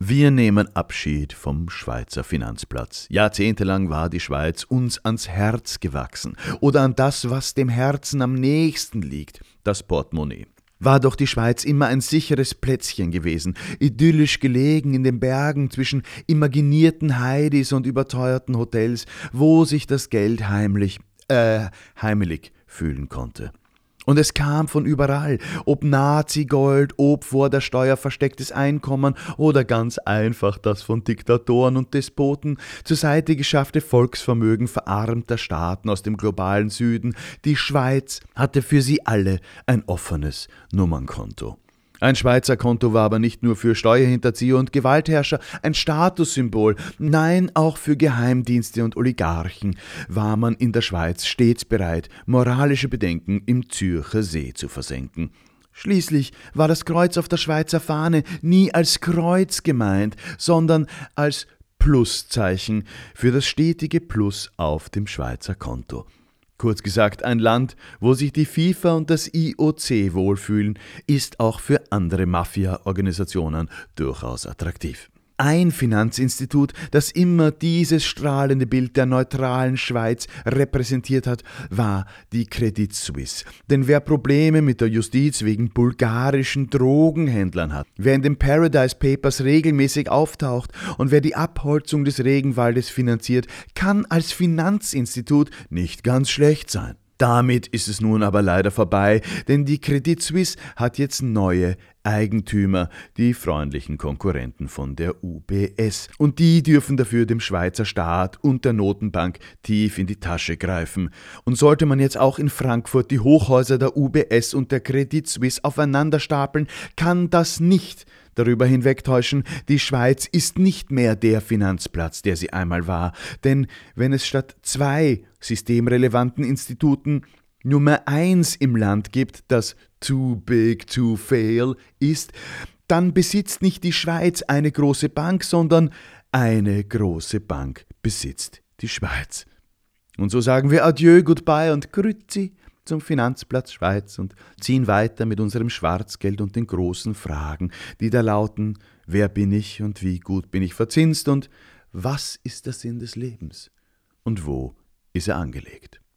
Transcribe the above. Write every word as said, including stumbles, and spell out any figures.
Wir nehmen Abschied vom Schweizer Finanzplatz. Jahrzehntelang war die Schweiz uns ans Herz gewachsen oder an das, was dem Herzen am nächsten liegt, das Portemonnaie. War doch die Schweiz immer ein sicheres Plätzchen gewesen, idyllisch gelegen in den Bergen zwischen imaginierten Heidis und überteuerten Hotels, wo sich das Geld heimlich, äh, heimelig fühlen konnte. Und es kam von überall, ob Nazi-Gold, ob vor der Steuer verstecktes Einkommen oder ganz einfach das von Diktatoren und Despoten zur Seite geschaffte Volksvermögen verarmter Staaten aus dem globalen Süden. Die Schweiz hatte für sie alle ein offenes Nummernkonto. Ein Schweizer Konto war aber nicht nur für Steuerhinterzieher und Gewaltherrscher ein Statussymbol, nein, auch für Geheimdienste und Oligarchen war man in der Schweiz stets bereit, moralische Bedenken im Zürcher See zu versenken. Schließlich war das Kreuz auf der Schweizer Fahne nie als Kreuz gemeint, sondern als Pluszeichen für das stetige Plus auf dem Schweizer Konto. Kurz gesagt, ein Land, wo sich die FIFA und das I O C wohlfühlen, ist auch für andere Mafia-Organisationen durchaus attraktiv. Ein Finanzinstitut, das immer dieses strahlende Bild der neutralen Schweiz repräsentiert hat, war die Credit Suisse. Denn wer Probleme mit der Justiz wegen bulgarischen Drogenhändlern hat, wer in den Paradise Papers regelmäßig auftaucht und wer die Abholzung des Regenwaldes finanziert, kann als Finanzinstitut nicht ganz schlecht sein. Damit ist es nun aber leider vorbei, denn die Credit Suisse hat jetzt neue Eigentümer, die freundlichen Konkurrenten von der U B S. Und die dürfen dafür dem Schweizer Staat und der Notenbank tief in die Tasche greifen. Und sollte man jetzt auch in Frankfurt die Hochhäuser der U B S und der Credit Suisse aufeinander stapeln, kann das nicht darüber hinwegtäuschen, die Schweiz ist nicht mehr der Finanzplatz, der sie einmal war. Denn wenn es statt zwei systemrelevanten Instituten Nummer eins im Land gibt, das too big to fail ist, dann besitzt nicht die Schweiz eine große Bank, sondern eine große Bank besitzt die Schweiz. Und so sagen wir Adieu, Goodbye und Grüezi zum Finanzplatz Schweiz und ziehen weiter mit unserem Schwarzgeld und den großen Fragen, die da lauten: Wer bin ich und wie gut bin ich verzinst und was ist der Sinn des Lebens und wo ist er angelegt?